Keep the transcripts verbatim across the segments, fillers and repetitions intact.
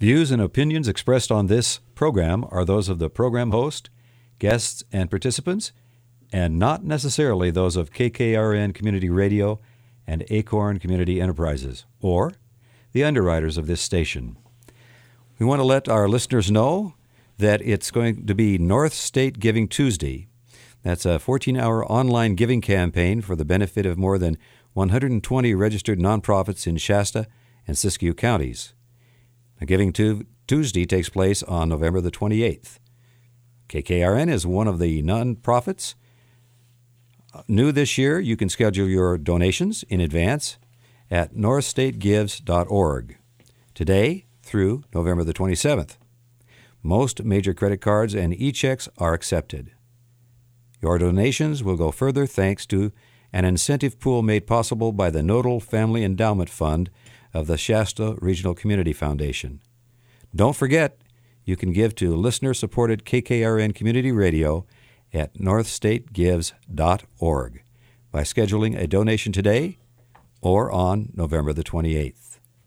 Views and opinions expressed on this program are those of the program host, guests, and participants, and not necessarily those of K K R N Community Radio and Acorn Community Enterprises, or the underwriters of this station. We want to let our listeners know that it's going to be North State Giving Tuesday. That's a fourteen-hour online giving campaign for the benefit of more than one hundred twenty registered nonprofits in Shasta and Siskiyou counties. Now, Giving tu- Tuesday takes place on November the twenty-eighth. K K R N is one of the nonprofits. New this year, you can schedule your donations in advance at north state gives dot org today through November the twenty-seventh. Most major credit cards and e-checks are accepted. Your donations will go further thanks to an incentive pool made possible by the Nodal Family Endowment Fund of the Shasta Regional Community Foundation. Don't forget, you can give to listener-supported K K R N Community Radio at north state gives dot org by scheduling a donation today or on November the twenty-eighth.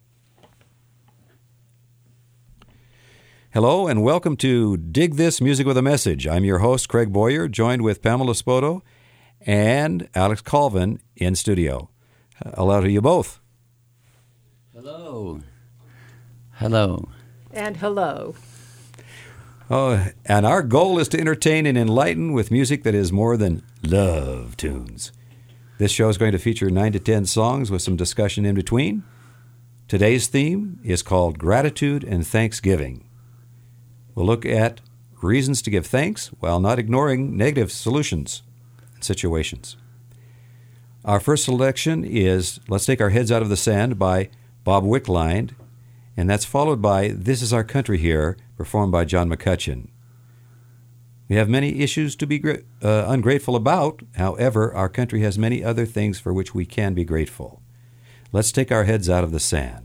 Hello and welcome to Dig This Music with a Message. I'm your host, Craig Boyer, joined with Pamela Spoto and Alex Colvin in studio. Hello to you both. Hello. Hello. And hello. Oh, and our goal is to entertain and enlighten with music that is more than love tunes. This show is going to feature nine to ten songs with some discussion in between. Today's theme is called Gratitude and Thanksgiving. We'll look at reasons to give thanks while not ignoring negative solutions and situations. Our first selection is Let's Take Our Heads Out of the Sand by Bob Wickline, and that's followed by This Is Our Country Here, performed by John McCutcheon. We have many issues to be gra- uh, ungrateful about. However, our country has many other things for which we can be grateful. Let's take our heads out of the sand.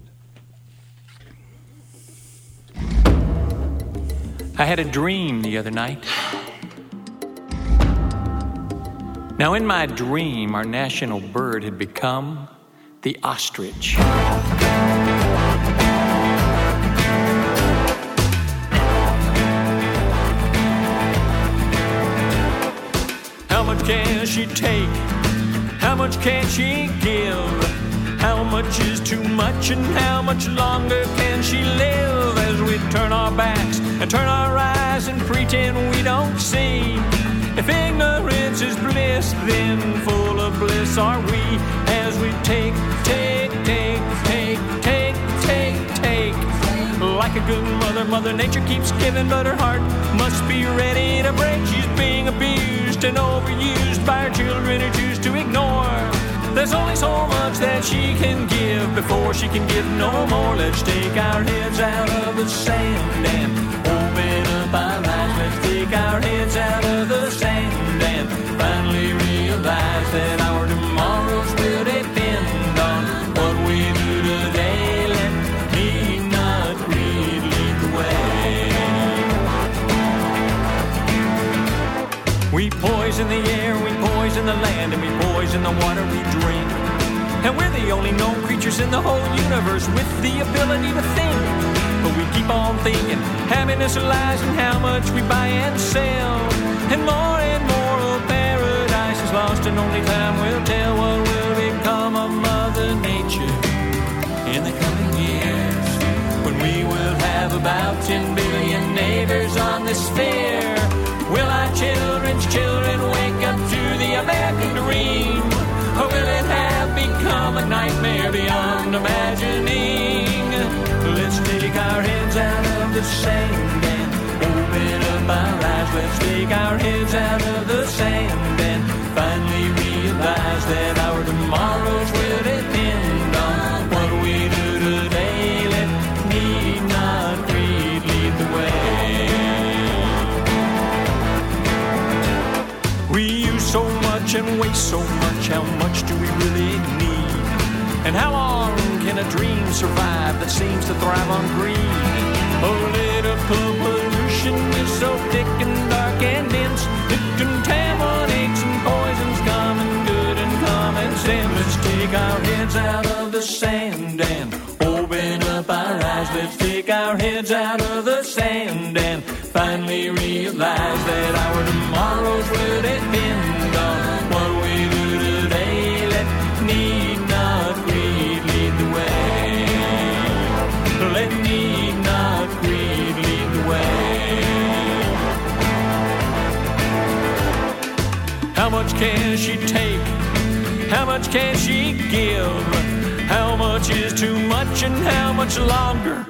I had a dream the other night. Now, in my dream, our national bird had become the ostrich. How much can she take? How much can she give? How much is too much and how much longer can she live as we turn our backs and turn our eyes and pretend we don't see? If ignorance is bliss, then full of bliss are we as we take, take, take, take, take, take, take. Like a good mother, Mother Nature keeps giving, but her heart must be ready to break. She's being abused and overused by her children who choose to ignore. There's only so much that she can give before she can give no more. Let's take our heads out of the sand and open up our eyes. Let's take our heads out of the sand and finally realize that our tomorrows will depend on what we do today. Let me not greed lead the way. We poison the air, we poison the land, and we poison the water we drink. And we're the only known creatures in the whole universe with the ability to think. But we keep on thinking happiness lies in how much we buy and sell. And more and more of paradise is lost, and only time will tell what will become of Mother Nature in the coming years, when we will have about ten billion neighbors on the sphere. Will our children's children wake up to the American dream? Or will it have become a nightmare beyond imagining? Let's take our heads out of the sand and open up our eyes. Let's take our heads out of the sand and finally realize that our tomorrows will depend on what we do today. Let need not greed lead the way. We use so much and waste so much. How much do we really need? And how long can a dream survive that seems to thrive on greed? Political pollution is so thick and dark and dense, it contaminates and poisons common good and common sense. Let's take our heads out of the sand and open up our eyes. Let's take our heads heads out of the sand and finally realize that our tomorrows will depend on what we do today. Let need not greed lead the way. Let need not greed lead the way. How much can she take? How much can she give? How much is too much and how much longer?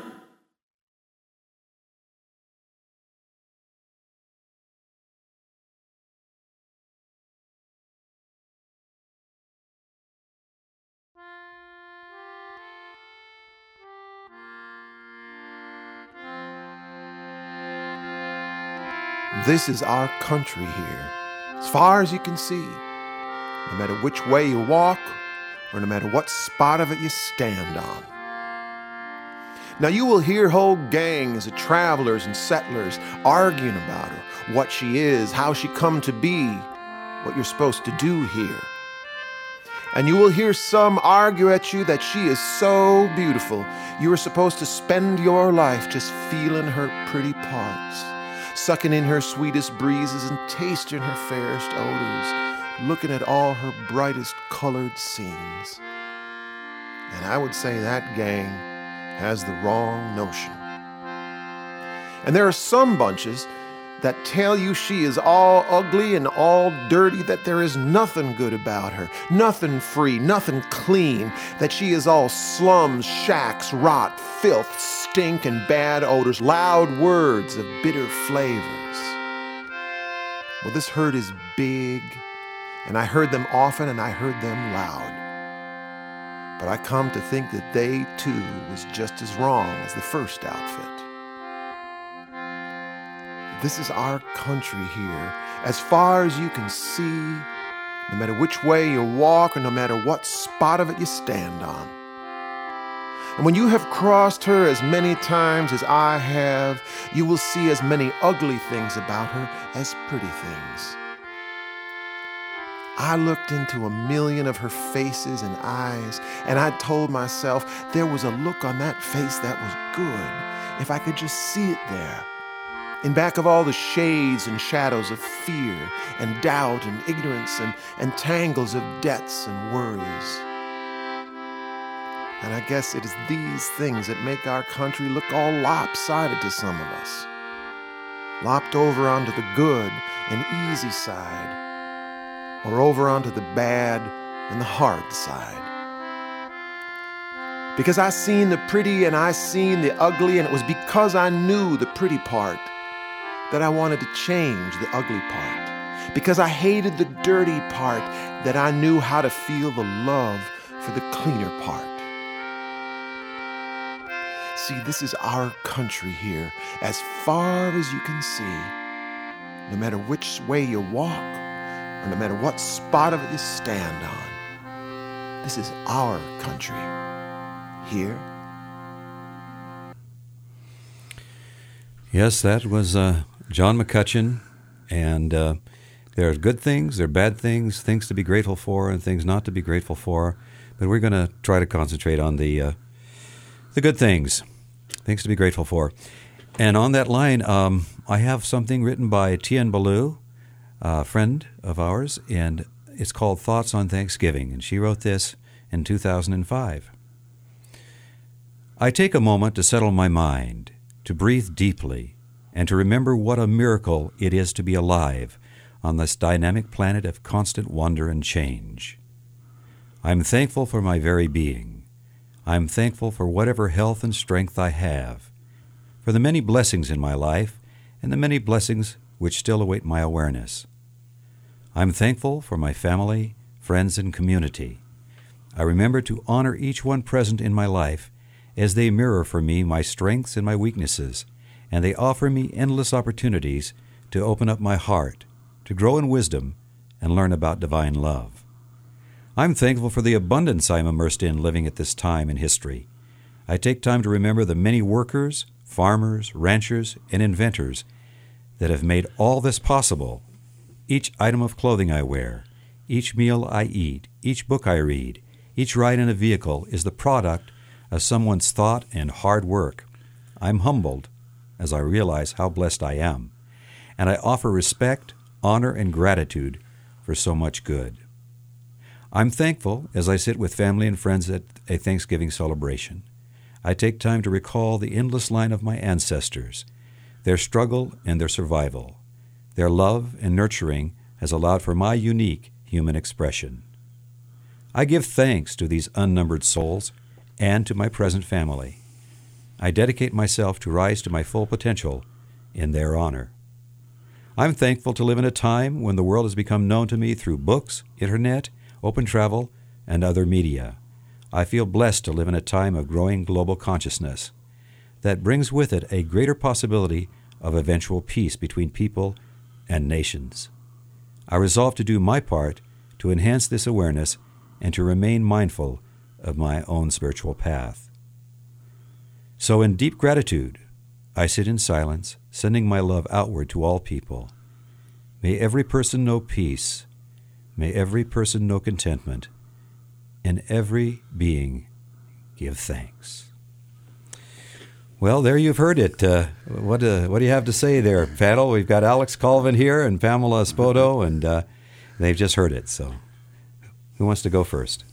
This is our country here, as far as you can see. No matter which way you walk, or no matter what spot of it you stand on. Now you will hear whole gangs of travelers and settlers arguing about her, what she is, how she come to be, what you're supposed to do here. And you will hear some argue at you that she is so beautiful, you are supposed to spend your life just feeling her pretty parts, sucking in her sweetest breezes and tasting her fairest odors, looking at all her brightest colored scenes. And I would say that gang has the wrong notion. And there are some bunches that tell you she is all ugly and all dirty, that there is nothing good about her, nothing free, nothing clean, that she is all slums, shacks, rot, filth, stink, and bad odors, loud words of bitter flavors. Well, this herd is big, and I heard them often, and I heard them loud. But I come to think that they, too, was just as wrong as the first outfit. This is our country here, as far as you can see, no matter which way you walk or no matter what spot of it you stand on. And when you have crossed her as many times as I have, you will see as many ugly things about her as pretty things. I looked into a million of her faces and eyes, and I told myself there was a look on that face that was good, if I could just see it there. In back of all the shades and shadows of fear and doubt and ignorance and, and tangles of debts and worries. And I guess it is these things that make our country look all lopsided to some of us. Lopped over onto the good and easy side, or over onto the bad and the hard side. Because I seen the pretty and I seen the ugly, and it was because I knew the pretty part that I wanted to change the ugly part. Because I hated the dirty part, that I knew how to feel the love for the cleaner part. See, this is our country here, as far as you can see. No matter which way you walk, or no matter what spot of it you stand on. This is our country here. Yes, that was uh, John McCutcheon, and uh, there are good things, there are bad things, things to be grateful for and things not to be grateful for, but we're going to try to concentrate on the uh, the good things, things to be grateful for. And on that line, um, I have something written by Tien Ballou, a friend of ours, and it's called Thoughts on Thanksgiving, and she wrote this in two thousand five. I take a moment to settle my mind, to breathe deeply, and to remember what a miracle it is to be alive on this dynamic planet of constant wonder and change. I'm thankful for my very being. I'm thankful for whatever health and strength I have, for the many blessings in my life and the many blessings which still await my awareness. I'm thankful for my family, friends, and community. I remember to honor each one present in my life as they mirror for me my strengths and my weaknesses, and they offer me endless opportunities to open up my heart, to grow in wisdom, and learn about divine love. I'm thankful for the abundance I'm immersed in living at this time in history. I take time to remember the many workers, farmers, ranchers, and inventors that have made all this possible. Each item of clothing I wear, each meal I eat, each book I read, each ride in a vehicle is the product of someone's thought and hard work. I'm humbled as I realize how blessed I am, and I offer respect, honor, and gratitude for so much good. I'm thankful as I sit with family and friends at a Thanksgiving celebration. I take time to recall the endless line of my ancestors, their struggle and their survival. Their love and nurturing has allowed for my unique human expression. I give thanks to these unnumbered souls and to my present family. I dedicate myself to rise to my full potential in their honor. I'm thankful to live in a time when the world has become known to me through books, internet, open travel, and other media. I feel blessed to live in a time of growing global consciousness that brings with it a greater possibility of eventual peace between people and nations. I resolve to do my part to enhance this awareness and to remain mindful of my own spiritual path. So in deep gratitude, I sit in silence, sending my love outward to all people. May every person know peace. May every person know contentment. And every being give thanks. Well, there you've heard it. Uh, what, uh, what do you have to say there, panel? We've got Alex Colvin here and Pamela Spoto, and uh, they've just heard it. So who wants to go first?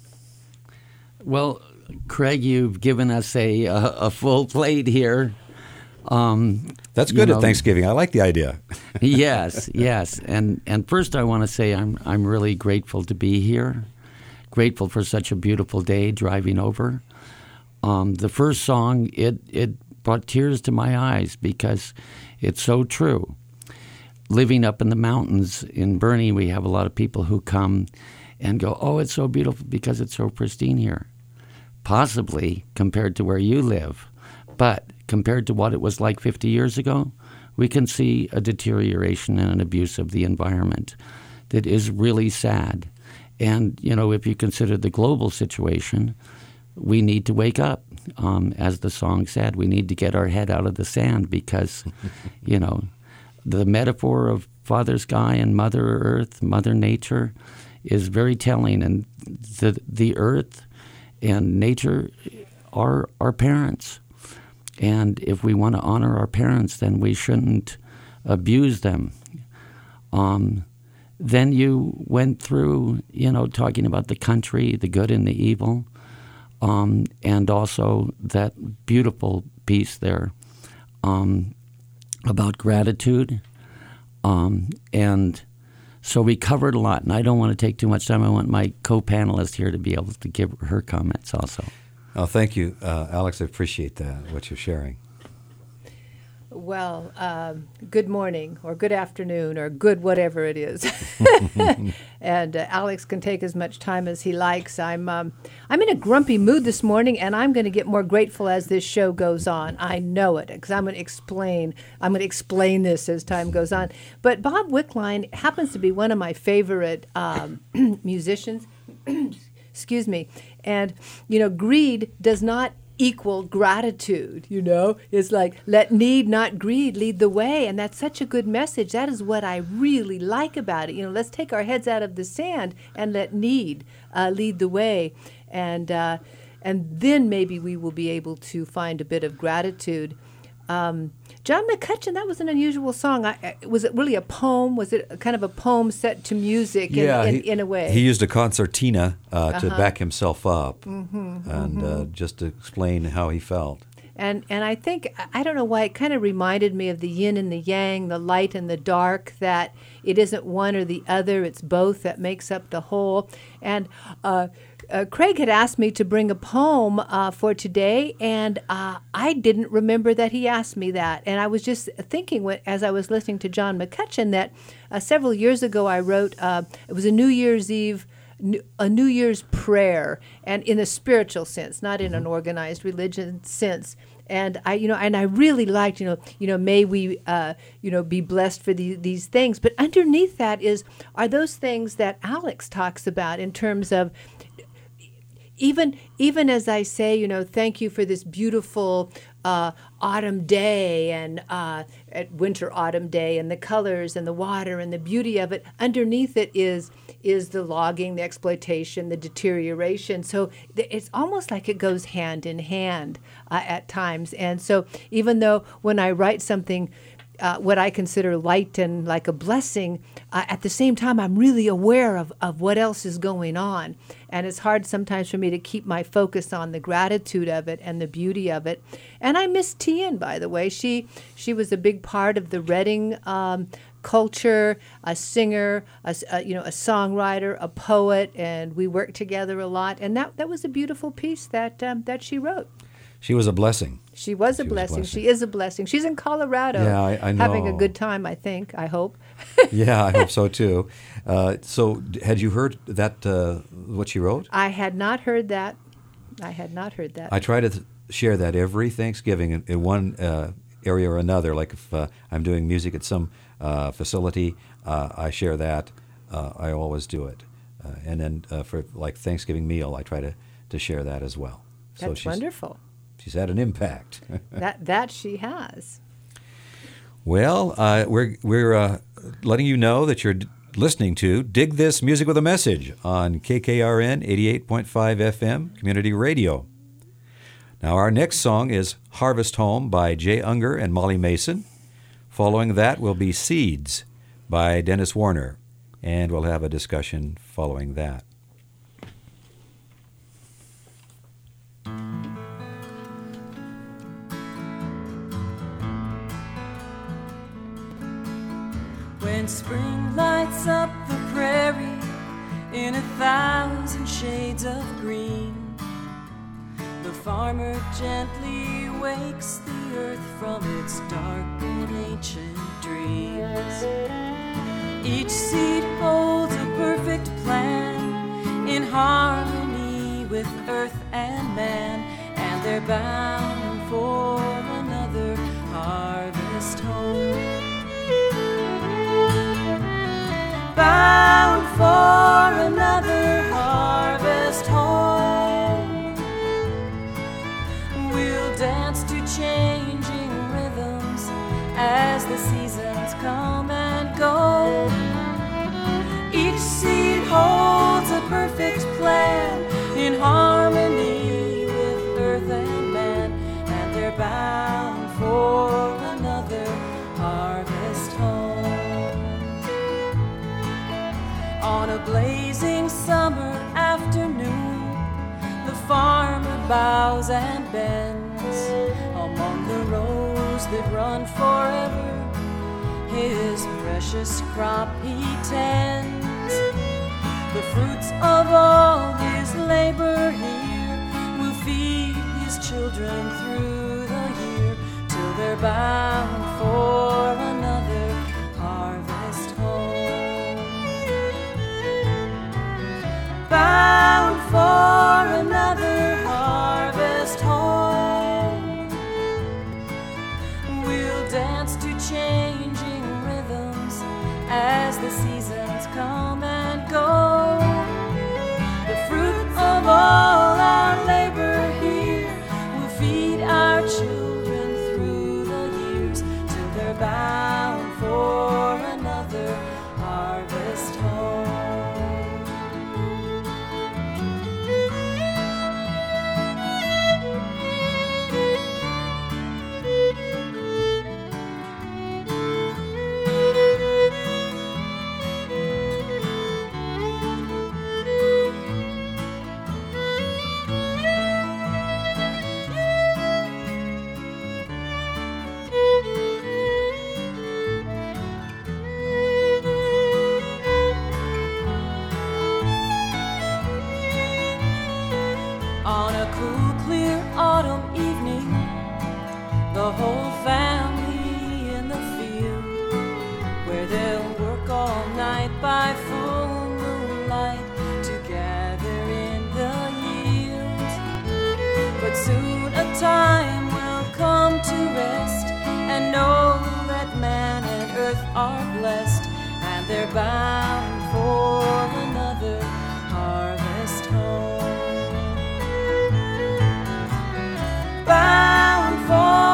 Well, Craig, you've given us a, a, a full plate here. Um, That's good you know, at Thanksgiving. I like the idea. yes, yes. And and first I want to say I'm I'm really grateful to be here. Grateful for such a beautiful day driving over. Um, the first song, it, it brought tears to my eyes because it's so true. Living up in the mountains in Boerne, we have a lot of people who come and go, oh, it's so beautiful because it's so pristine here. Possibly compared to where you live. But compared to what it was like fifty years ago, we can see a deterioration and an abuse of the environment that is really sad. And, you know, if you consider the global situation, we need to wake up. Um, as the song said, we need to get our head out of the sand because, you know, the metaphor of Father Sky and Mother Earth, Mother Nature, is very telling. And the the earth and nature are our parents. And if we want to honor our parents, then we shouldn't abuse them. Um, then you went through, you know, talking about the country, the good and the evil, um, and also that beautiful piece there um, about gratitude. Um, and so we covered a lot, and I don't want to take too much time. I want my co-panelist here to be able to give her comments also. Oh, thank you, uh, Alex. I appreciate that, what you're sharing. Well, um, good morning or good afternoon or good whatever it is. And uh, Alex can take as much time as he likes. I'm um, I'm in a grumpy mood this morning, and I'm going to get more grateful as this show goes on. I know it because I'm going to explain. I'm going to explain this as time goes on. But Bob Wickline happens to be one of my favorite um, musicians. Excuse me. And, you know, greed does not equal gratitude, you know. It's like, let need, not greed, lead the way. And that's such a good message. That is what I really like about it. You know, let's take our heads out of the sand and let need uh, lead the way. And, uh, and then maybe we will be able to find a bit of gratitude. Um, John McCutcheon, that was an unusual song. I, was it really a poem? Was it a kind of a poem set to music in, yeah, in, he, in a way? He used a concertina uh, uh-huh. to back himself up mm-hmm, and mm-hmm. Uh, just to explain how he felt. And and I think, I don't know why, it kind of reminded me of the yin and the yang, the light and the dark, that it isn't one or the other, it's both that makes up the whole. And uh, uh, Craig had asked me to bring a poem uh, for today, and uh, I didn't remember that he asked me that. And I was just thinking, when, as I was listening to John McCutcheon, that uh, several years ago I wrote, uh, it was a New Year's Eve a New Year's prayer, and in a spiritual sense, not in an organized religion sense. And I, you know, and I really liked, you know, you know, may we, uh, you know, be blessed for the, these things. But underneath that is, are those things that Alex talks about in terms of, even, even as I say, you know, thank you for this beautiful uh, autumn day and uh, at winter autumn day, and the colors and the water and the beauty of it. Underneath it is is the logging, the exploitation, the deterioration. So th- it's almost like it goes hand in hand uh, at times. And so even though when I write something, uh, what I consider light and like a blessing, uh, at the same time, I'm really aware of, of what else is going on. And it's hard sometimes for me to keep my focus on the gratitude of it and the beauty of it. And I miss Tian, by the way. She she was a big part of the Reading um, culture, a singer, a, a, you know, a songwriter, a poet, and we worked together a lot. And that, that was a beautiful piece that um, that she wrote. She was a blessing. She was a She was a blessing. blessing. She is a blessing. She's in Colorado, Yeah, I- I having a know. good time, I think, I hope. Yeah, I hope so too. Uh, so, d- had you heard that uh, what she wrote? I had not heard that. I had not heard that. I try to th- share that every Thanksgiving in, in one uh, area or another. Like if uh, I'm doing music at some uh, facility, uh, I share that. Uh, I always do it. Uh, and then uh, for like Thanksgiving meal, I try to, to share that as well. So That's she's, wonderful. She's had an impact. That that she has. Well, uh, we're we're uh, letting you know that you're d- listening to Dig This Music with a Message on K K R N eighty-eight point five F M Community Radio. Now, our next song is Harvest Home by Jay Unger and Molly Mason. Following that will be Seeds by Dennis Warner, and we'll have a discussion following that. When spring lights up the prairie in a thousand shades of green, the farmer gently wakes the earth from its dark and ancient dreams. Each seed holds a perfect plan in harmony with earth and man, and they're bound for another harvest home. Bound for another harvest home. We'll dance to changing rhythms as the seasons come and go. Each seed holds a perfect plan in harmony with earth and man, and they're bound for another harvest home. On a blazing summer afternoon, the farmer bows and bends among the rows that run forever. His precious crop he tends. The fruits of all his labor here will feed his children through the year, till they're bound for another harvest home. Bound for another harvest home. We'll dance to changing rhythms as the seasons come and go. The fruit of all our labor here will feed our children through the years, till they're bound for another harvest home. On a cool, clear autumn evening, the whole family in the field, where they'll work all night by full moonlight to gather in the yield. But soon a time will come to rest and know that man and earth are blessed, and they're bound for another harvest home. Bound for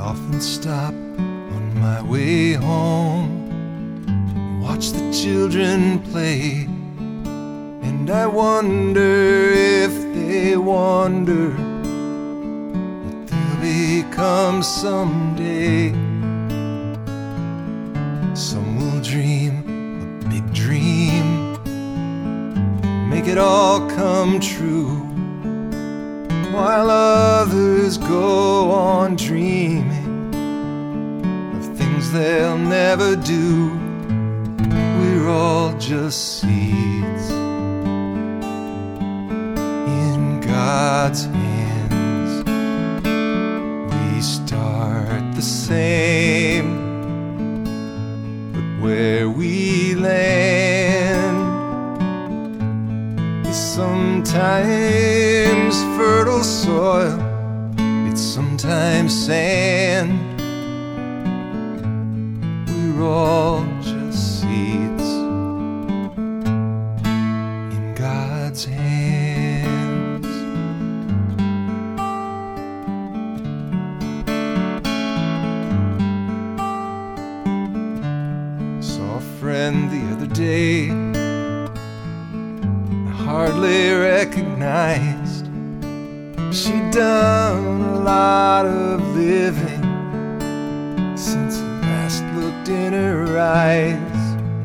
often stop on my way home, watch the children play, and I wonder if they wonder what they'll become someday. Some will dream a big dream, make it all come true, while others go on dreaming of things they'll never do. We're all just seeds in God's hands. We start the same, but where we land is sometimes fertile soil, it's sometimes sand. We're all just seeds in God's hands. Saw a friend the other day I hardly recognized. She'd done a lot of living since I last looked in her eyes.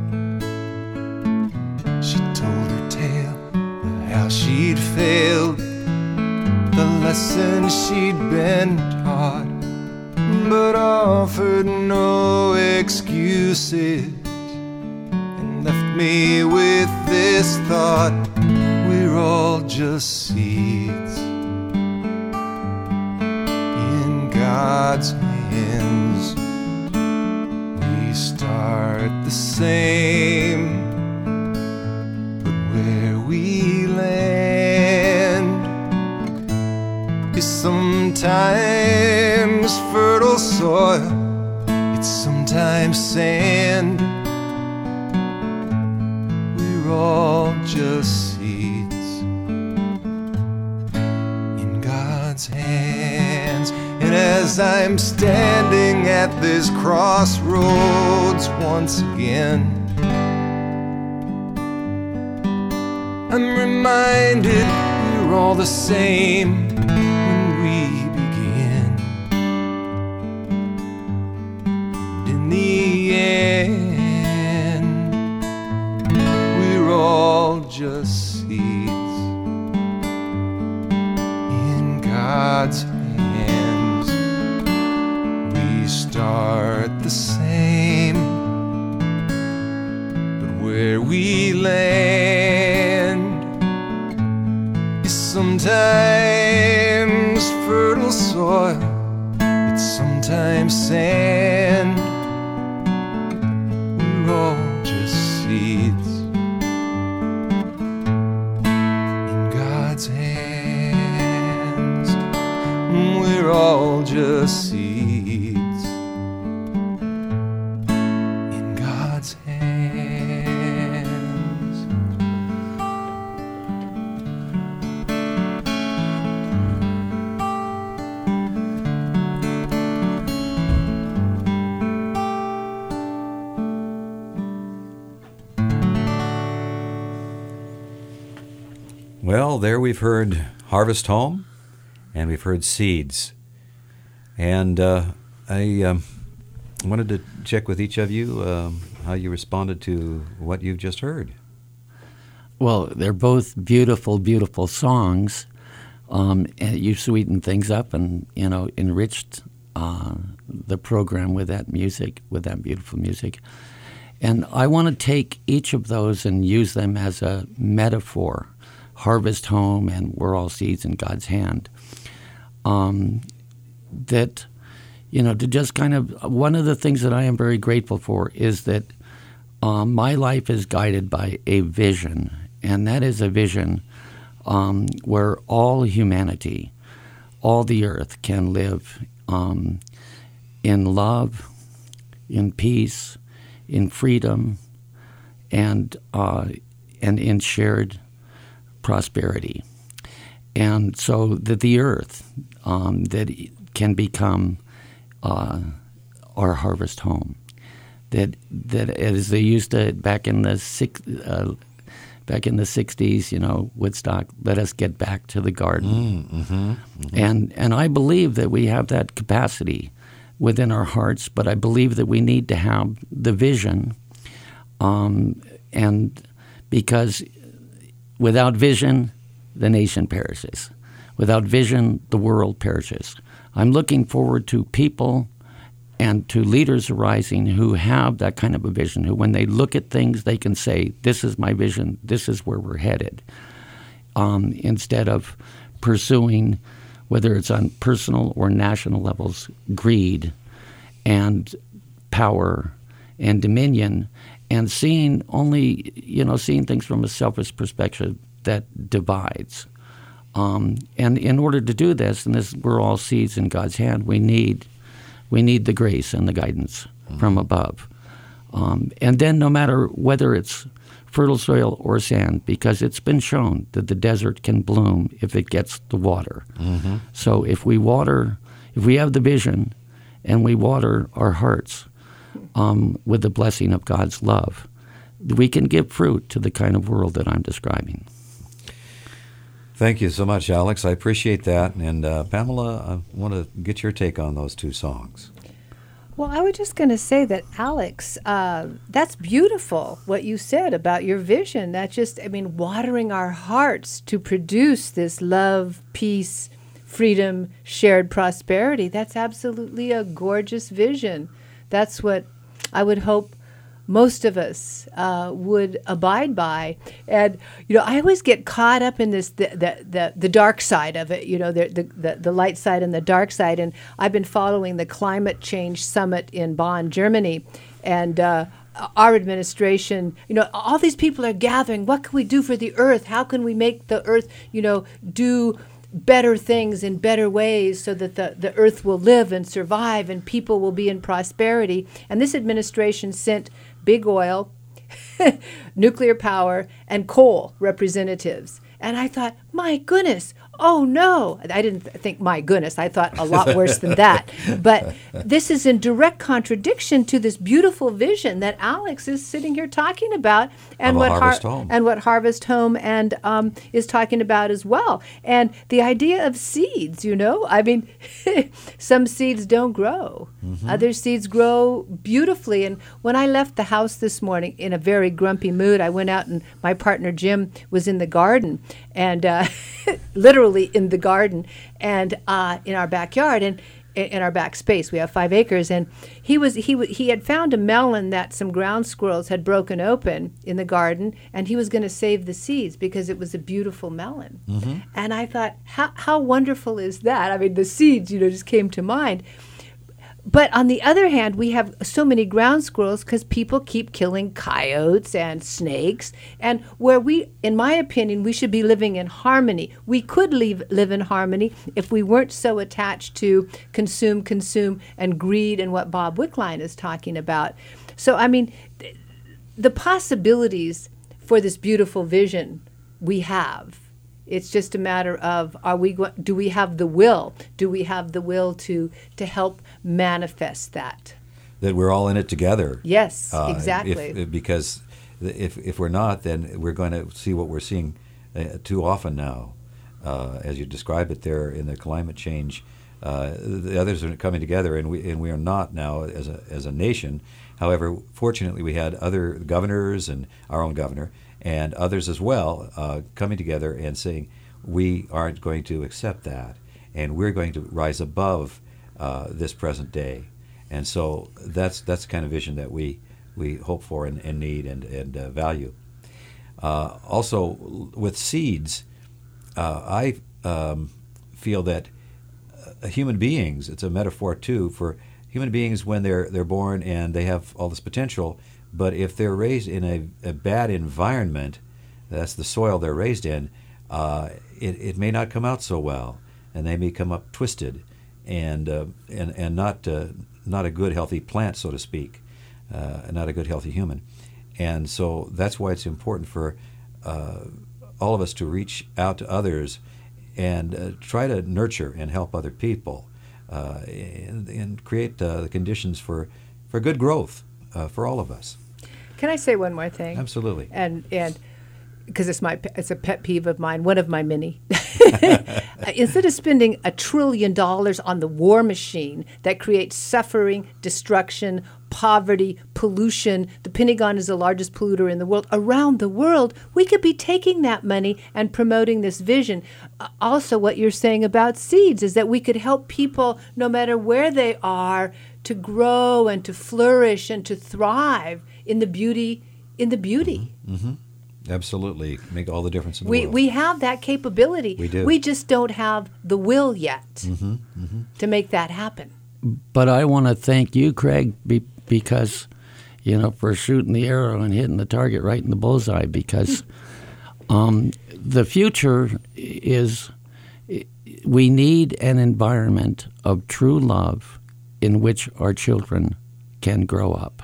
She told her tale of how she'd failed, the lesson she'd been taught, but offered no excuses, and left me with this thought: we're all just seeds in God's hands. We start the same, but where we land is sometimes fertile soil, it's sometimes sand. We're all just seeds in God's hands. And as I'm standing at this crossroads once again, I'm reminded we're all the same when we begin. And in the end, we're all just seeds in God's hands. We start the same, but where we land is sometimes fertile soil, it's sometimes sand. We're all just seeds in God's hands. We're all just seeds in God's hands. Well, there we've heard Harvest Home, and we've heard Seeds. And uh, I um, wanted to check with each of you um, how you responded to what you've just heard. Well, they're both beautiful, beautiful songs. Um, and you sweetened things up and, you know, enriched uh, the program with that music, with that beautiful music. And I want to take each of those and use them as a metaphor. Harvest Home and We're All Seeds in God's Hand. Um, that, you know, to just kind of, one of the things that I am very grateful for is that um, my life is guided by a vision, and that is a vision um, where all humanity, all the earth can live um, in love, in peace, in freedom, and uh, and in shared prosperity. And so that the earth um, that can become uh, our harvest home. That that as they used to back in the six, uh, back in the sixties, you know, Woodstock. Let us get back to the garden, Mm, mm-hmm, mm-hmm. and and I believe that we have that capacity within our hearts. But I believe that we need to have the vision, um, and because without vision, the nation perishes. Without vision, the world perishes. I'm looking forward to people and to leaders arising who have that kind of a vision, who when they look at things, they can say, this is my vision, this is where we're headed, um, instead of pursuing, whether it's on personal or national levels, greed and power and dominion, and seeing only, you know, seeing things from a selfish perspective that divides. Um, and in order to do this, and this we're all seeds in God's hand, we need we need the grace and the guidance mm-hmm. from above. Um, and then no matter whether it's fertile soil or sand, because it's been shown that the desert can bloom if it gets the water. Mm-hmm. So if we water, if we have the vision and we water our hearts um, with the blessing of God's love, we can give fruit to the kind of world that I'm describing. Thank you so much, Alex. I appreciate that. And uh, Pamela, I want to get your take on those two songs. Well, I was just going to say that, Alex, uh, that's beautiful, what you said about your vision. That just, I mean, watering our hearts to produce this love, peace, freedom, shared prosperity. That's absolutely a gorgeous vision. That's what I would hope most of us uh, would abide by. And, you know, I always get caught up in this, the the, the, the dark side of it, you know, the, the, the light side and the dark side. And I've been following the Climate Change Summit in Bonn, Germany. And uh, our administration, you know, all these people are gathering. What can we do for the earth? How can we make the earth, you know, do better things in better ways so that the, the earth will live and survive and people will be in prosperity? And this administration sent big oil, nuclear power, and coal representatives. And I thought, my goodness, oh no. I didn't think, my goodness, I thought a lot worse than that. But this is in direct contradiction to this beautiful vision that Alex is sitting here talking about, and Of a what Harvest Har- Home. and what Harvest Home and um, is talking about as well. And the idea of seeds, you know, I mean, some seeds don't grow. Mm-hmm. Other seeds grow beautifully. And when I left the house this morning in a very grumpy mood, I went out and my partner Jim was in the garden, and uh, literally in the garden, and uh, in our backyard, and in our back space. We have five acres, and he was he w- he had found a melon that some ground squirrels had broken open in the garden, and he was going to save the seeds because it was a beautiful melon. Mm-hmm. And I thought, how how wonderful is that? I mean, the seeds, you know, just came to mind. But on the other hand, we have so many ground squirrels because people keep killing coyotes and snakes. And where we, in my opinion, we should be living in harmony. We could leave, live in harmony if we weren't so attached to consume, consume, and greed and what Bob Wickline is talking about. So, I mean, th- the possibilities for this beautiful vision we have. It's just a matter of, are we go- do we have the will? Do we have the will to to help manifest that? That we're all in it together. Yes, Uh, exactly. If, because if if we're not, then we're going to see what we're seeing uh, too often now, uh, as you describe it there in the climate change. Uh, the others are coming together, and we and we are not now as a as a nation. However, fortunately, we had other governors and our own governor and others as well uh, coming together and saying, we aren't going to accept that, and we're going to rise above uh, this present day. And so that's that's the kind of vision that we, we hope for and, and need and, and uh, value. Uh, also, with seeds, uh, I um, feel that uh, human beings, it's a metaphor too, for human beings when they're they're born and they have all this potential, but if they're raised in a, a bad environment, that's the soil they're raised in, uh, it, it may not come out so well, and they may come up twisted and uh, and and not uh, not a good healthy plant, so to speak, uh, not a good healthy human. And so that's why it's important for uh, all of us to reach out to others and uh, try to nurture and help other people. uh, and, and create uh, the conditions for, for good growth uh, for all of us. Can I say one more thing? Absolutely. And and because it's my it's a pet peeve of mine, one of my many. Instead of spending a trillion dollars on the war machine that creates suffering, destruction, poverty, pollution, the Pentagon is the largest polluter in the world, around the world, we could be taking that money and promoting this vision. Uh, also, what you're saying about seeds is that we could help people, no matter where they are, to grow and to flourish and to thrive in the beauty, in the beauty. Mm-hmm. Absolutely. Make all the difference in the We world. we have that capability. We do. We just don't have the will yet Mm-hmm. Mm-hmm. to make that happen. But I want to thank you, Craig, be, because, you know, for shooting the arrow and hitting the target right in the bullseye, because um, the future is, we need an environment of true love in which our children can grow up.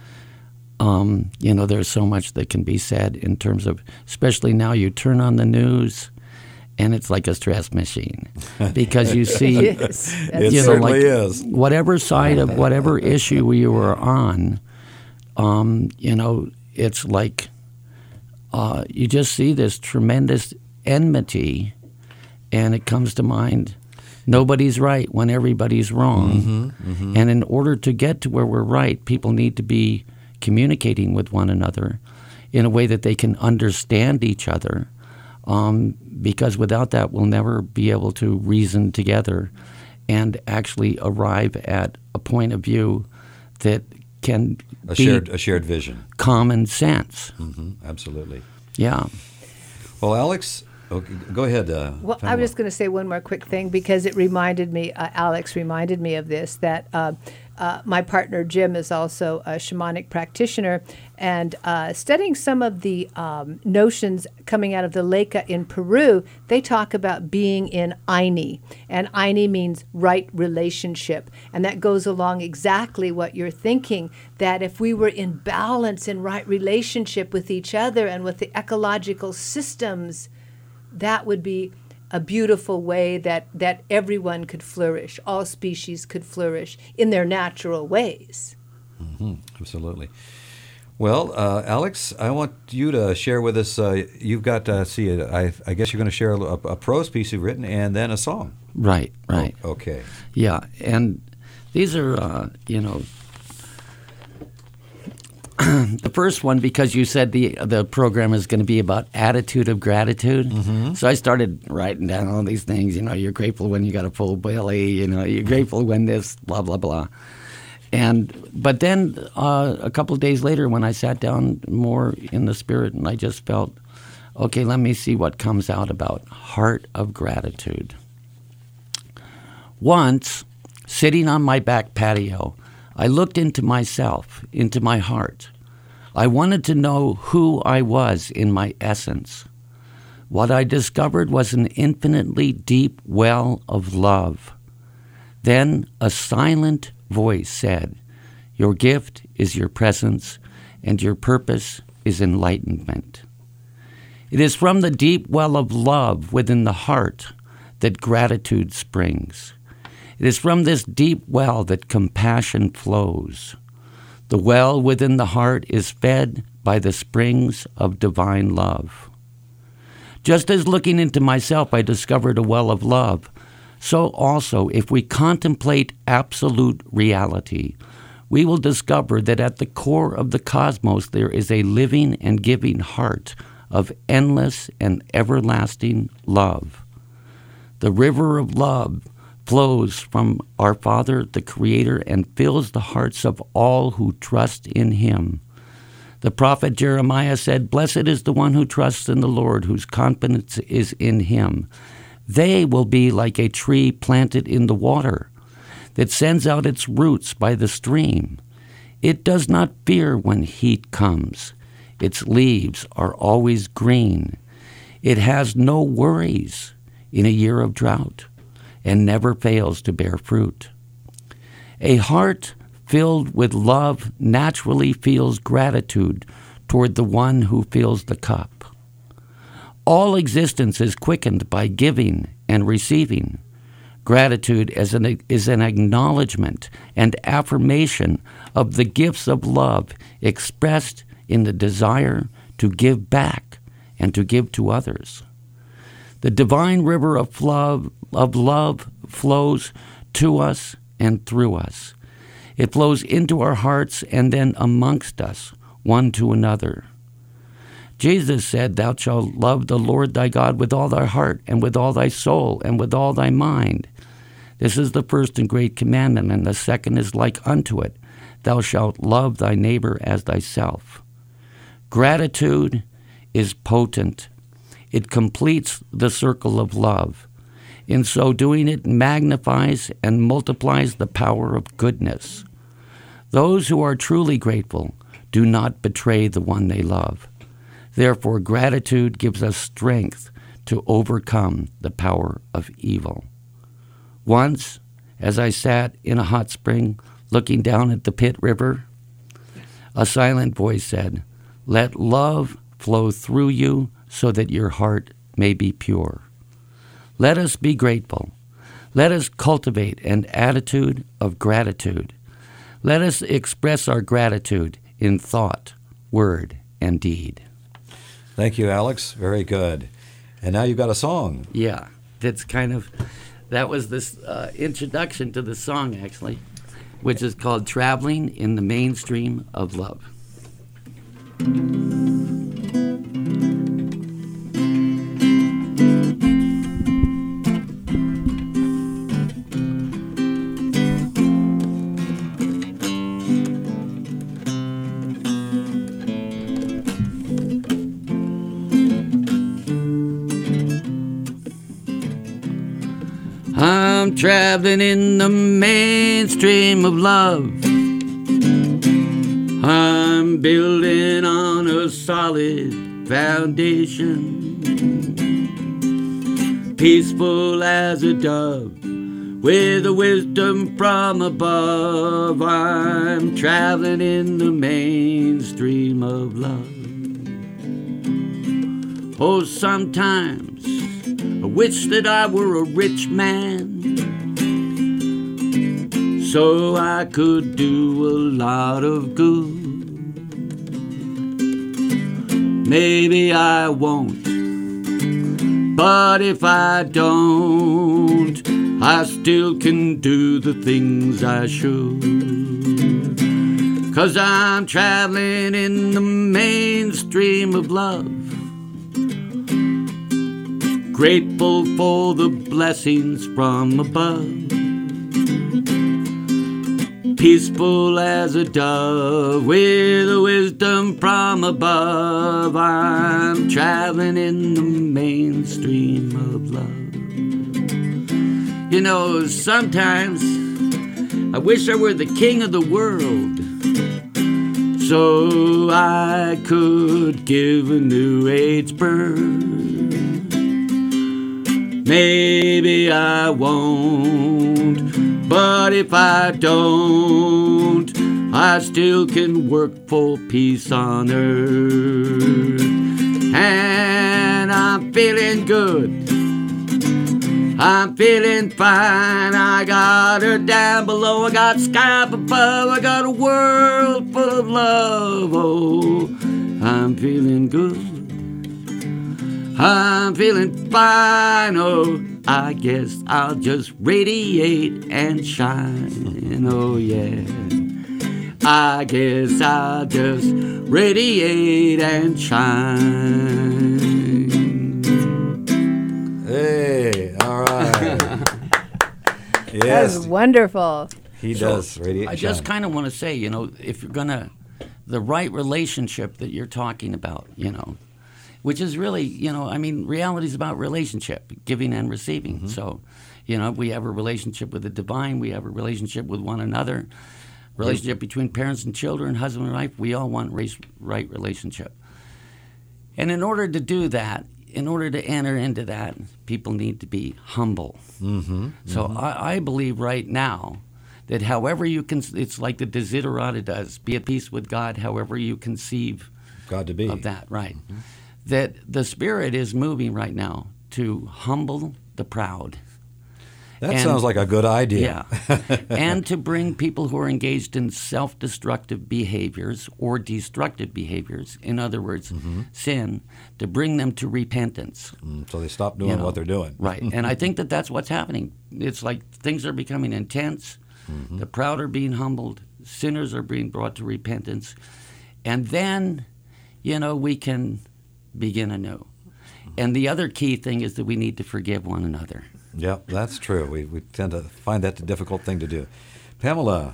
Um, you know, there's so much that can be said in terms of, especially now you turn on the news and it's like a stress machine because you see, Yes, It you know, certainly like is. whatever side of whatever issue you are on, um, you know, it's like uh, you just see this tremendous enmity, and it comes to mind, nobody's right when everybody's wrong. Mm-hmm, mm-hmm. And in order to get to where we're right, people need to be communicating with one another in a way that they can understand each other, um, because without that, we'll never be able to reason together and actually arrive at a point of view that can A be shared, a shared vision. common sense. Mm-hmm. Absolutely. Yeah. Well, Alex, okay, go ahead. Uh, Well, Pamela. I'm just going to say one more quick thing because it reminded me, uh, Alex reminded me of this, that uh, uh, my partner Jim is also a shamanic practitioner, and uh, studying some of the um, notions coming out of the Leca in Peru, they talk about being in Aini, and Aini means right relationship, and that goes along exactly what you're thinking, that if we were in balance and right relationship with each other and with the ecological systems, that would be a beautiful way that, that everyone could flourish, all species could flourish in their natural ways. Mm-hmm. Absolutely. Well, uh, Alex, I want you to share with us. Uh, you've got, uh, see, I, I guess you're going to share a, a prose piece you've written and then a song. Right, right. Oh, okay. Yeah, and these are, uh, you know, the first one, because you said the the program is going to be about attitude of gratitude. Mm-hmm. So I started writing down all these things. You know, you're grateful when you got a full belly. You know, you're grateful when this, blah, blah, blah. And but then uh, a couple of days later, when I sat down more in the spirit, and I just felt, okay, let me see what comes out about heart of gratitude. Once, sitting on my back patio, I looked into myself, into my heart. I wanted to know who I was in my essence. What I discovered was an infinitely deep well of love. Then a silent voice said, "Your gift is your presence, and your purpose is enlightenment." It is from the deep well of love within the heart that gratitude springs. It is from this deep well that compassion flows. The well within the heart is fed by the springs of divine love. Just as looking into myself I discovered a well of love, so also if we contemplate absolute reality, we will discover that at the core of the cosmos there is a living and giving heart of endless and everlasting love. The river of love flows from our Father, the Creator, and fills the hearts of all who trust in Him. The prophet Jeremiah said, "Blessed is the one who trusts in the Lord, whose confidence is in Him. They will be like a tree planted in the water that sends out its roots by the stream. It does not fear when heat comes. Its leaves are always green. It has no worries in a year of drought, and never fails to bear fruit." A heart filled with love naturally feels gratitude toward the one who fills the cup. All existence is quickened by giving and receiving. Gratitude is an, is an acknowledgement and affirmation of the gifts of love expressed in the desire to give back and to give to others. The divine river of love, of love flows to us and through us. It flows into our hearts and then amongst us, one to another. Jesus said, "Thou shalt love the Lord thy God with all thy heart and with all thy soul and with all thy mind. This is the first and great commandment, and the second is like unto it. Thou shalt love thy neighbor as thyself." Gratitude is potent. It completes the circle of love. In so doing, it magnifies and multiplies the power of goodness. Those who are truly grateful do not betray the one they love. Therefore, gratitude gives us strength to overcome the power of evil. Once, as I sat in a hot spring looking down at the Pit River, a silent voice said, "Let love flow through you so that your heart may be pure." Let us be grateful. Let us cultivate an attitude of gratitude. Let us express our gratitude in thought, word, and deed. Thank you, Alex. Very good. And now you've got a song. Yeah, that's kind of, that was this uh, introduction to the song, actually, which is called Traveling in the Mainstream of Love. I'm traveling in the mainstream of love. I'm building on a solid foundation, peaceful as a dove, with a wisdom from above. I'm traveling in the mainstream of love. Oh, sometimes I wish that I were a rich man, so I could do a lot of good. Maybe I won't, but if I don't, I still can do the things I should. 'Cause I'm traveling in the mainstream of love, grateful for the blessings from above, peaceful as a dove, with a wisdom from above. I'm traveling in the mainstream of love. You know, sometimes I wish I were the king of the world, so I could give a new age birth. Maybe I won't, but if I don't, I still can work for peace on earth. And I'm feeling good, I'm feeling fine. I got her down below, I got sky up above, I got a world full of love. Oh, I'm feeling good, I'm feeling fine. Oh, I guess I'll just radiate and shine. Oh, yeah. I guess I'll just radiate and shine. Hey, all right. Yes. That's wonderful. He So, does radiate I and just shine. kind of want to say, you know, if you're going to, the right relationship that you're talking about, you know, which is really, you know, I mean, reality is about relationship, giving and receiving. Mm-hmm. So, you know, we have a relationship with the divine, we have a relationship with one another, relationship mm-hmm. between parents and children, husband and wife. We all want race, right relationship. And in order to do that, in order to enter into that, people need to be humble. Mm-hmm. So mm-hmm. I, I believe right now that however you can, it's like the Desiderata does, be at peace with God, however you conceive God to be. of that, right? Mm-hmm. That the Spirit is moving right now to humble the proud That And- sounds like a good idea. Yeah. And to bring people who are engaged in self-destructive behaviors or destructive behaviors, in other words, sin, to bring them to repentance. Mm, so they stop doing you know. what they're doing. Right. And I think that that's what's happening. It's like things are becoming intense. The proud are being humbled. Sinners are being brought to repentance. And then, you know, we can begin anew. And the other key thing is that we need to forgive one another. Yeah, that's true. We, we tend to find that a difficult thing to do. Pamela,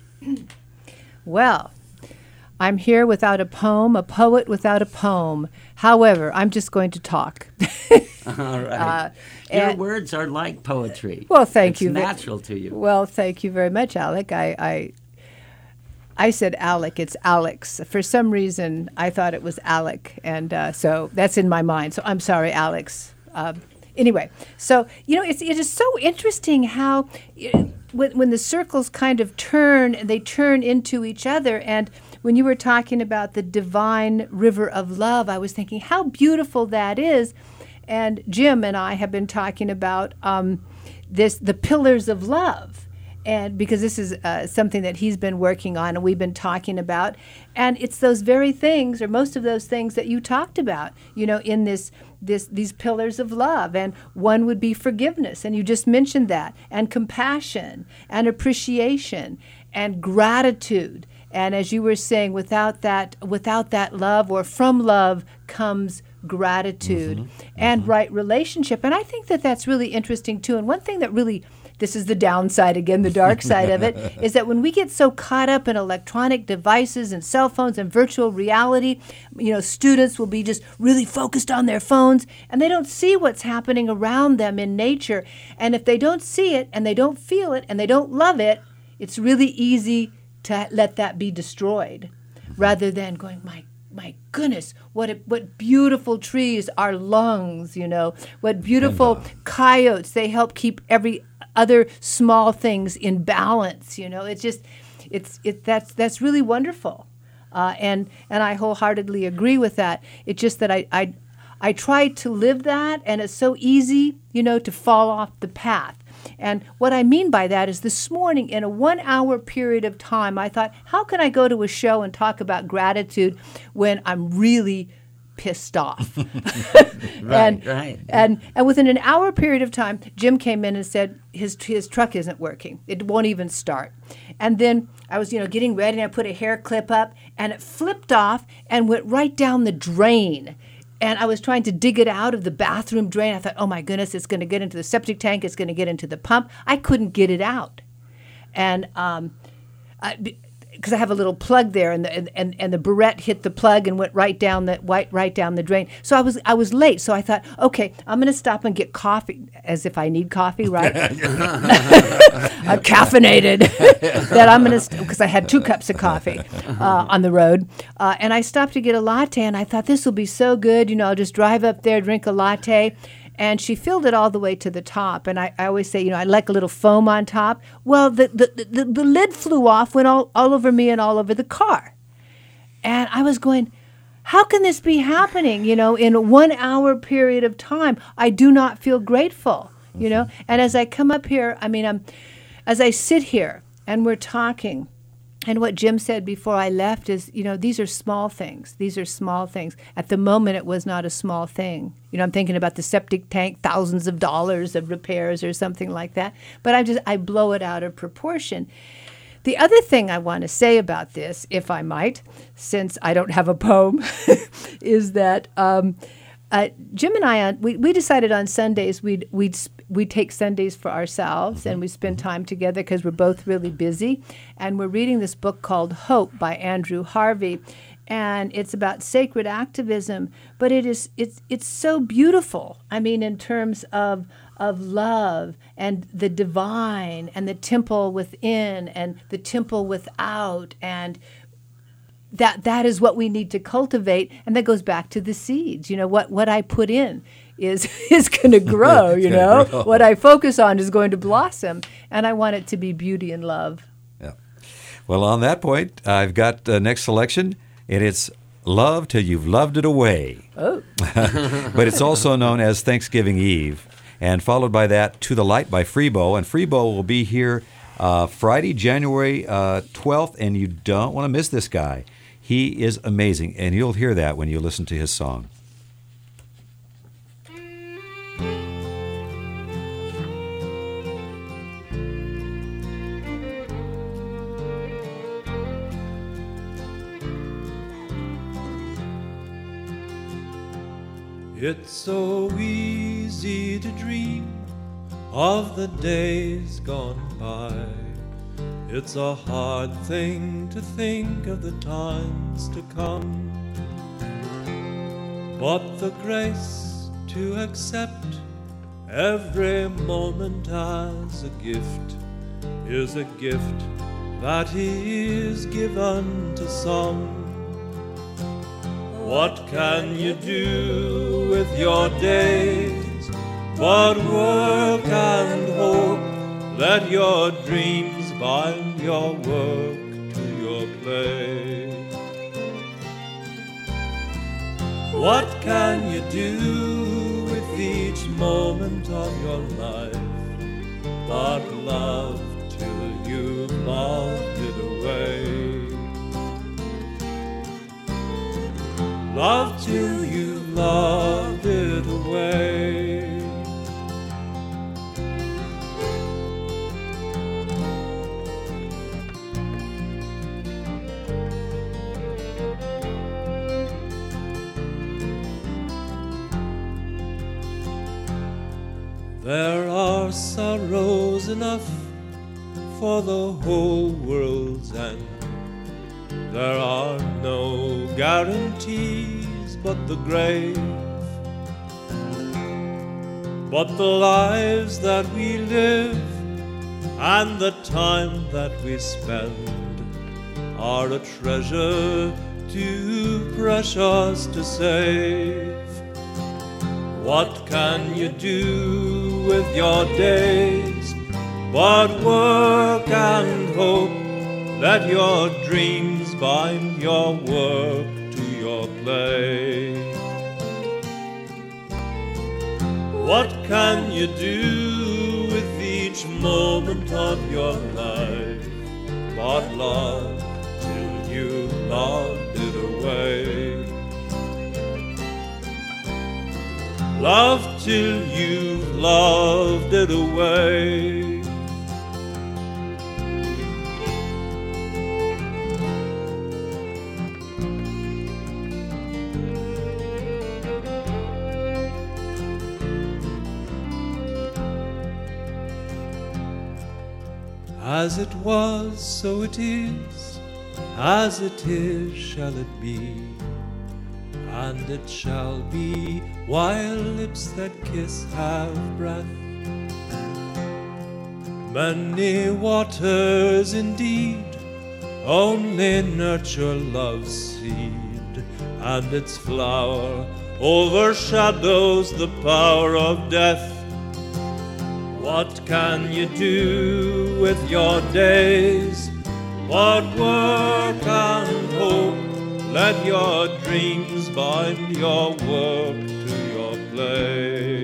Well, I'm here without a poem, a poet without a poem. However, I'm just going to talk. All right. Uh, Your and- words are like poetry. Well, thank it's you. ve- natural to you. Well, thank you very much, Alec. I, I, I said Alec. It's Alex. For some reason, I thought it was Alec, and uh, so that's in my mind. So I'm sorry, Alex. Um, anyway, so you know, it's it is so interesting how uh, when when the circles kind of turn and they turn into each other. And when you were talking about the divine river of love, I was thinking how beautiful that is. And Jim and I have been talking about um, this, the pillars of love, and because this is uh, something that he's been working on and we've been talking about, and it's those very things, or most of those things that you talked about, you know, in this, this, these pillars of love. And one would be forgiveness, and you just mentioned that, and compassion, and appreciation, and gratitude. And as you were saying, without that, without that love, or from love comes gratitude mm-hmm. and mm-hmm. right relationship. And I think that that's really interesting too. And one thing that really, this is the downside again, the dark side of it, is that when we get so caught up in electronic devices and cell phones and virtual reality, you know, students will be just really focused on their phones and they don't see what's happening around them in nature. And if they don't see it and they don't feel it and they don't love it, it's really easy to let that be destroyed, rather than going, my my goodness, what a, what beautiful trees, our lungs, you know, what beautiful and, uh, coyotes, they help keep every other small things in balance, you know. It's just, it's it that's that's really wonderful, uh, and and I wholeheartedly agree with that. It's just that I I I try to live that, and it's so easy, you know, to fall off the path. And what I mean by that is this morning, in a one-hour period of time, I thought, how can I go to a show and talk about gratitude when I'm really pissed off? right, and, right. And and within an hour period of time, Jim came in and said his his truck isn't working. It won't even start. And then I was, you know, getting ready, and I put a hair clip up, and it flipped off and went right down the drain. And I was trying to dig it out of the bathroom drain. I thought, oh, my goodness, it's going to get into the septic tank. It's going to get into the pump. I couldn't get it out. And um, I, because I have a little plug there, and the and, and, and the barrette hit the plug and went right down the right, right down the drain. So I was I was late. So I thought, okay, I'm going to stop and get coffee, as if I need coffee, right? I'm caffeinated. That I'm going to, because I had two cups of coffee uh, on the road, uh, and I stopped to get a latte, and I thought this will be so good. You know, I'll just drive up there, drink a latte. And she filled it all the way to the top. And I, I always say, you know, I like a little foam on top. Well, the, the, the, the lid flew off, went all, all over me and all over the car. And I was going, how can this be happening? You know, in a one hour period of time, I do not feel grateful, you know. And as I come up here, I mean, I'm, as I sit here and we're talking, and what Jim said before I left is, you know, these are small things. These are small things. At the moment, it was not a small thing. You know, I'm thinking about the septic tank, thousands of dollars of repairs or something like that. But I just, I blow it out of proportion. The other thing I want to say about this, if I might, since I don't have a poem, is that um, uh, Jim and I, we, we decided on Sundays we'd, we'd we take Sundays for ourselves, and we spend time together because we're both really busy. And we're reading this book called Hope by Andrew Harvey, and it's about sacred activism. But it is it's it's so beautiful. I mean, in terms of of love and the divine and the temple within and the temple without, and that that is what we need to cultivate. And that goes back to the seeds. You know, what what I put in is is going to grow, you know. Grow. What I focus on is going to blossom, and I want it to be beauty and love. Yeah. Well, on that point, I've got the next selection, and it's Love Till You've Loved It Away. Oh. But it's also known as Thanksgiving Eve. And followed by that, To the Light by Freebo. And Freebo will be here uh, Friday, January uh, twelfth, and you don't want to miss this guy. He is amazing, and you'll hear that when you listen to his song. It's so easy to dream of the days gone by. It's a hard thing to think of the times to come. But the grace to accept every moment as a gift is a gift that is given to some. What can you do with your days but work and hope? Let your dreams bind your work to your play. What can you do with each moment of your life but love till you've loved it away? Love till you've loved it away. There are sorrows enough for the whole world's end. There are no guarantees but the grave. But the lives that we live and the time that we spend are a treasure too precious to save. What can you do with your days but work and hope? Let your dreams bind your work to your play. What can you do with each moment of your life but love till you've loved it away? Love till you've loved it away. As it was, so it is, as it is, shall it be, and it shall be while lips that kiss have breath. Many waters indeed only nurture love's seed, and its flower overshadows the power of death. What can you do with your days but work and hope? Let your dreams bind your work to your play.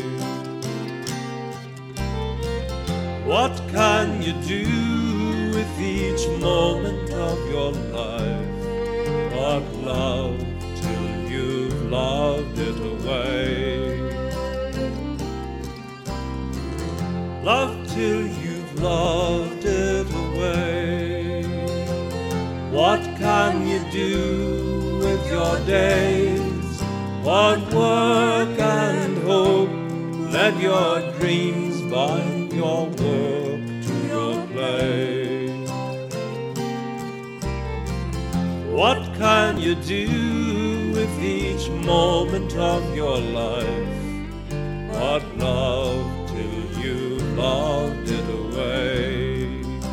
What can you do with each moment of your life but love till you've loved it away? Love till you've loved it away. What can you do with your days but work and hope? Let your dreams bind your work to your play. What can you do with each moment of your life but love till you've loved it away?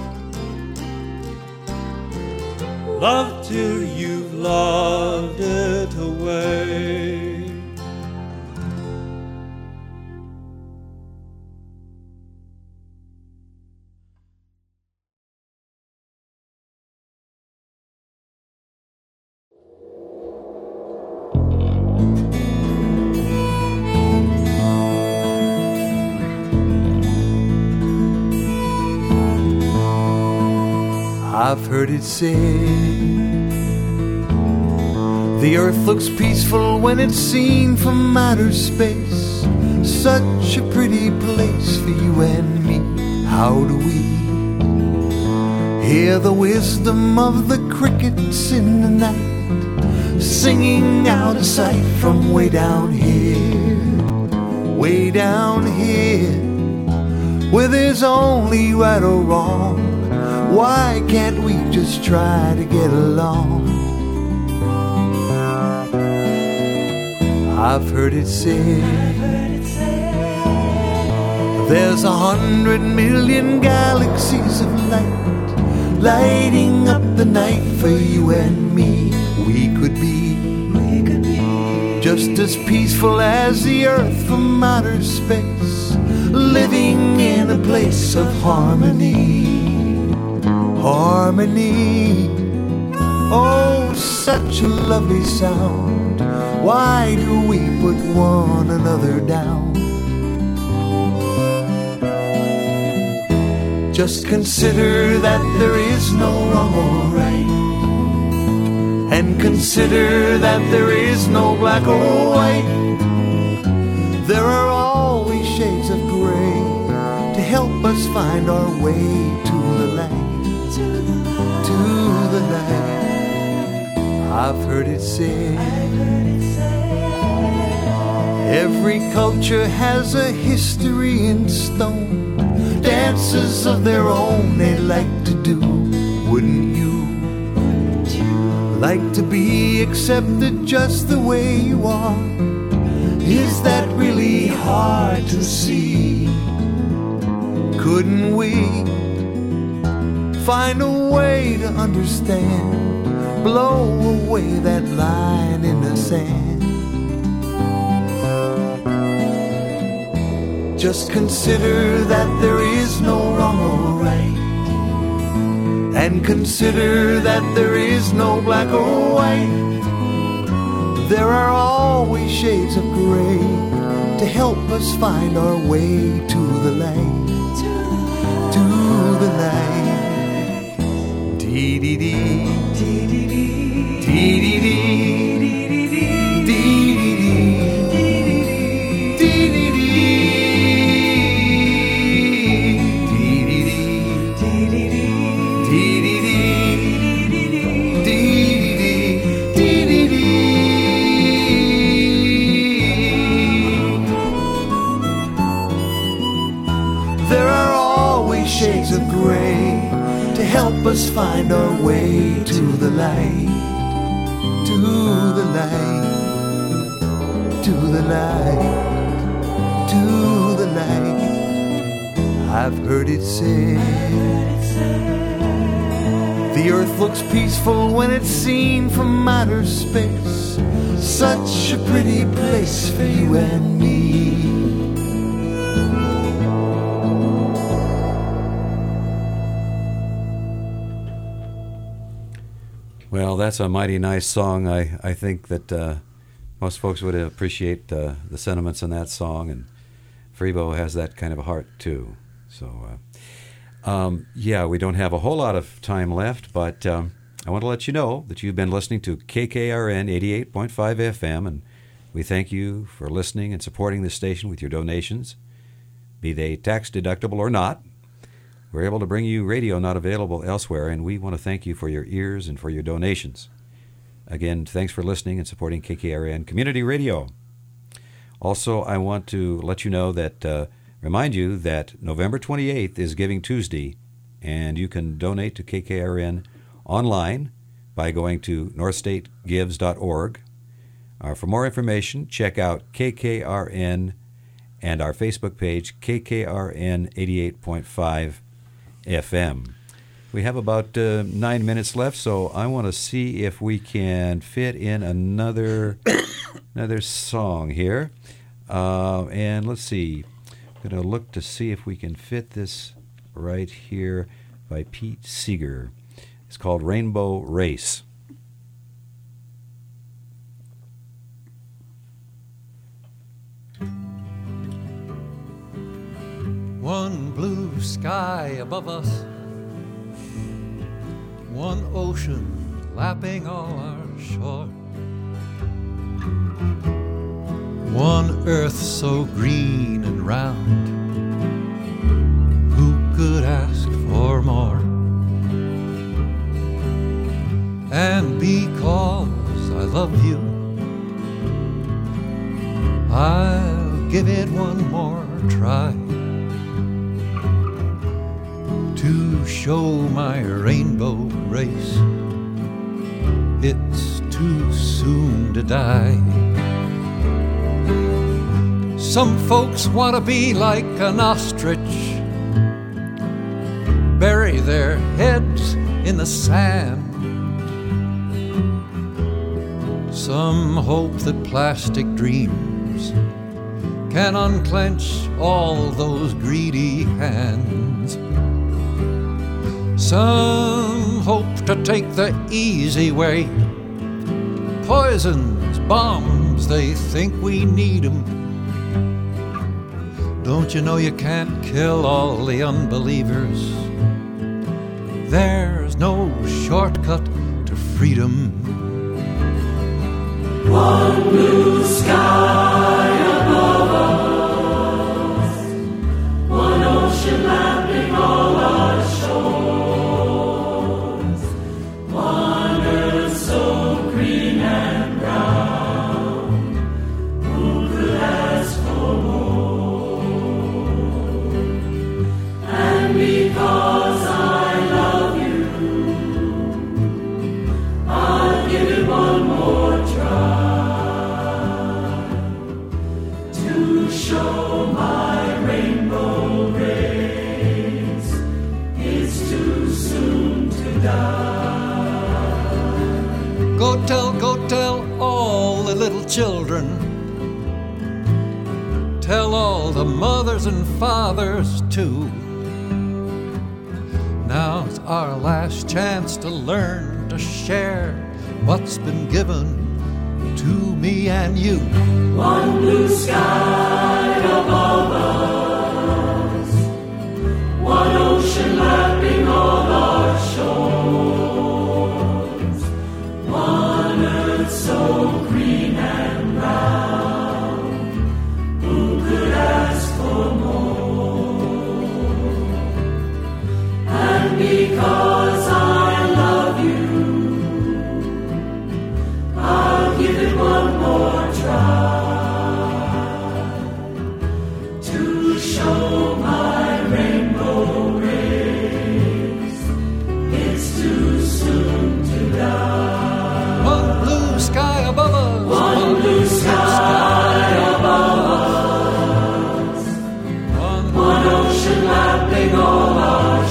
Love till you've loved it away. I've heard it said the earth looks peaceful when it's seen from outer space. Such a pretty place for you and me. How do we hear the wisdom of the crickets in the night, singing out of sight from way down here, way down here, where there's only right or wrong? Why can't we just try to get along? I've heard it said there's a hundred million galaxies of light lighting up the night for you and me. We could be, we could be just as peaceful as the earth from outer space, living in a place of harmony, harmony. Oh, such a lovely sound. Why do we put one another down? Just consider that there is no wrong or right, and consider that there is no black or white. There are always shades of gray to help us find our way to the light, to the light. I've heard it said every culture has a history in stone, dances of their own they like to do. Wouldn't you like to be accepted just the way you are? Is that really hard to see? Couldn't we find a way to understand, blow away that line in the sand? Just consider that there is no wrong or right, and consider that there is no black or white. There are always shades of gray to help us find our way to the light, to the light. Dee-dee-dee, dee-dee-dee, dee-dee-dee. Shades of gray to help us find our way to the light, to the light, to the light, to the light. I've heard it said the earth looks peaceful when it's seen from outer space. Such a pretty place for you and me. Well, that's a mighty nice song. I, I think that uh, most folks would appreciate uh, the sentiments in that song, and Freebo has that kind of a heart too. So, uh, um, yeah, we don't have a whole lot of time left, but um, I want to let you know that you've been listening to K K R N eighty-eight point five F M, and we thank you for listening and supporting this station with your donations, be they tax-deductible or not. We're able to bring you radio not available elsewhere, and we want to thank you for your ears and for your donations. Again, thanks for listening and supporting K K R N Community Radio. Also, I want to let you know that, uh, remind you that November twenty-eighth is Giving Tuesday, and you can donate to K K R N online by going to north state gives dot org. Uh, for more information, check out K K R N and our Facebook page, K K R N eighty-eight point five F M. We have about uh, nine minutes left, so I want to see if we can fit in another another song here. Uh, and let's see. I'm going to look to see if we can fit this right here by Pete Seeger. It's called Rainbow Race. One blue sky above us, one ocean lapping all our shore, one earth so green and round. Who could ask for more? And because I love you, I'll give it one more try to show my rainbow race it's too soon to die. Some folks want to be like an ostrich, bury their heads in the sand. Some hope that plastic dreams can unclench all those greedy hands. Some hope to take the easy way, poisons, bombs, they think we need 'em. Don't you know you can't kill all the unbelievers? There's no shortcut to freedom. One blue sky above us, one ocean lapping all our shores, one earth so green and brown. Who could ask for more? And because I love you, I'll give it one more try. Show my rainbow rays, it's too soon to die. Go tell, go tell all the little children, tell all the mothers and fathers too. Now's our last chance to learn to share what's been given to me and you. One blue sky above us, one ocean lapping all our shores, one earth so green and round. Who could ask for more? And because I love you, I'll give it one more try to show my rainbow rays it's too soon to die. One blue sky above us, one, one blue sky above us, one, one ocean lapping all our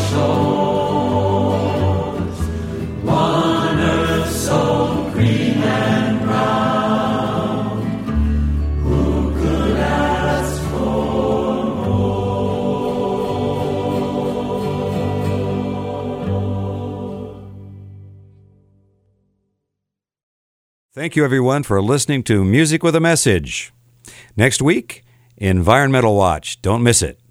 shores, one earth so green and brown. Who could ask for more? Thank you, everyone, for listening to Music with a Message. Next week, Environmental Watch. Don't miss it.